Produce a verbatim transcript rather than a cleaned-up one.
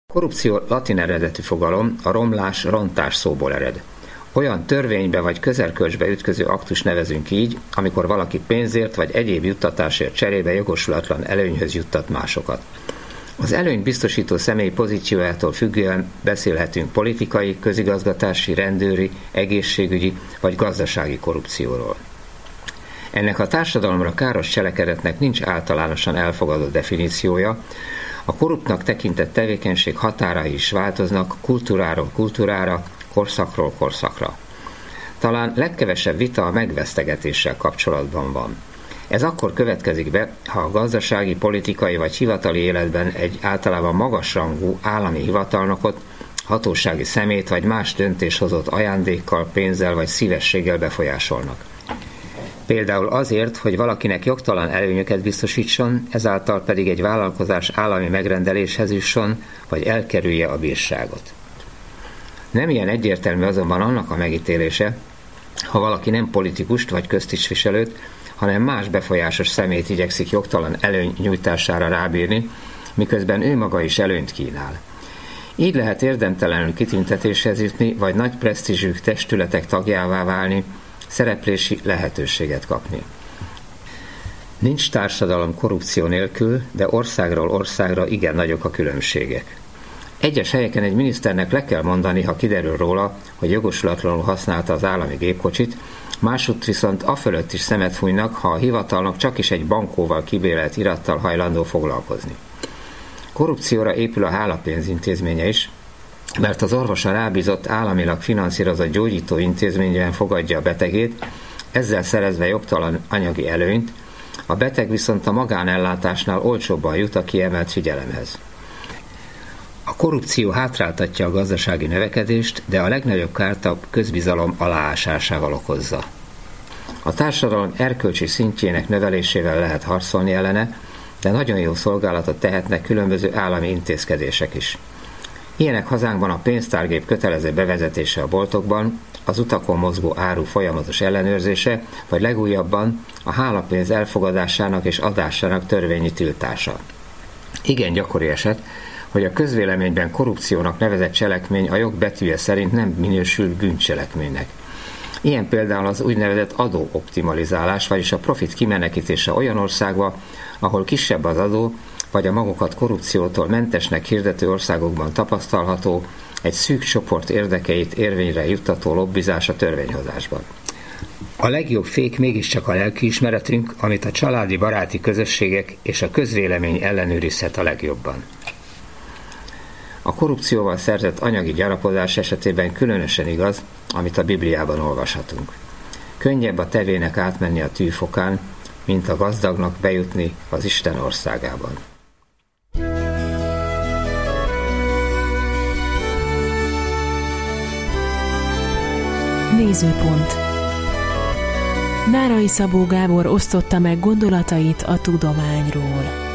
Korrupció latin eredetű fogalom, a romlás, rontás szóból ered. Olyan törvénybe vagy közelkölcsbe ütköző aktus nevezünk így, amikor valaki pénzért vagy egyéb juttatásért cserébe jogosulatlan előnyhöz juttat másokat. Az előnyt biztosító személy pozíciójától függően beszélhetünk politikai, közigazgatási, rendőri, egészségügyi vagy gazdasági korrupcióról. Ennek a társadalomra káros cselekedetnek nincs általánosan elfogadott definíciója, a korruptnak tekintett tevékenység határai is változnak kultúráról kultúrára, korszakról korszakra. Talán legkevesebb vita a megvesztegetéssel kapcsolatban van. Ez akkor következik be, ha a gazdasági, politikai vagy hivatali életben egy általában magasrangú állami hivatalnokot, hatósági szemét vagy más döntéshozott ajándékkal, pénzzel vagy szívességgel befolyásolnak. Például azért, hogy valakinek jogtalan előnyöket biztosítson, ezáltal pedig egy vállalkozás állami megrendeléshez jusson, vagy elkerülje a bírságot. Nem ilyen egyértelmű azonban annak a megítélése, ha valaki nem politikust vagy köztisztviselőt, hanem más befolyásos szemét igyekszik jogtalan előny nyújtására rábírni, miközben ő maga is előnyt kínál. Így lehet érdemtelenül kitüntetéshez jutni, vagy nagy presztízsű testületek tagjává válni, szereplési lehetőséget kapni. Nincs társadalom korrupció nélkül, de országról országra igen nagyok a különbségek. Egyes helyeken egy miniszternek le kell mondani, ha kiderül róla, hogy jogosulatlanul használta az állami gépkocsit, másútt viszont afölött is szemet fújnak, ha a hivatalnok csak is egy bankóval kibérelt irattal hajlandó foglalkozni. Korrupcióra épül a hálapénz intézménye is, mert az orvosa rábízott államilag finanszírozott gyógyító intézményben fogadja a betegét, ezzel szerezve jogtalan anyagi előnyt, a beteg viszont a magánellátásnál olcsóbban jut a kiemelt figyelemhez. A korrupció hátráltatja a gazdasági növekedést, de a legnagyobb kárt a közbizalom aláásásával okozza. A társadalom erkölcsi szintjének növelésével lehet harcolni ellene, de nagyon jó szolgálatot tehetnek különböző állami intézkedések is. Ilyenek hazánkban a pénztárgép kötelező bevezetése a boltokban, az utakon mozgó áru folyamatos ellenőrzése, vagy legújabban a hálapénz elfogadásának és adásának törvényi tiltása. Igen gyakori eset, hogy a közvéleményben korrupciónak nevezett cselekmény a jog betűje szerint nem minősül bűncselekménynek. Ilyen például az úgynevezett adóoptimalizálás, vagyis a profit kimenekítése olyan országba, ahol kisebb az adó, vagy a magukat korrupciótól mentesnek hirdető országokban tapasztalható egy szűk csoport érdekeit érvényre juttató lobbizás a törvényhozásban. A legjobb fék mégiscsak a lelkiismeretünk, amit a családi baráti közösségek és a közvélemény ellenőrizhet a legjobban. A korrupcióval szerzett anyagi gyarapodás esetében különösen igaz, amit a Bibliában olvashatunk. Könnyebb a tevének átmenni a tűfokán, mint a gazdagnak bejutni az Isten országában. Nézőpont. Nárai Szabó Gábor osztotta meg gondolatait a tudományról.